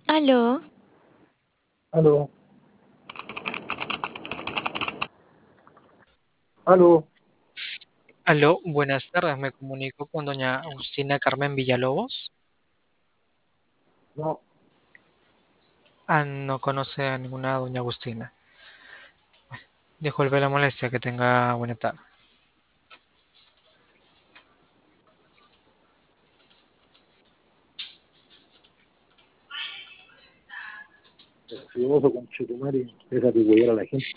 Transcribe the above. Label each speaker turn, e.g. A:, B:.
A: Aló,
B: Aló, aló,
C: Aló, buenas tardes. Me comunico con doña Agustina Carmen Villalobos.
B: no,
C: Ah, no conoce a ninguna doña Agustina. Disculpe la molestia, que tenga buena tarde.
B: fastidioso con Chetumari, deja de huear a la gente.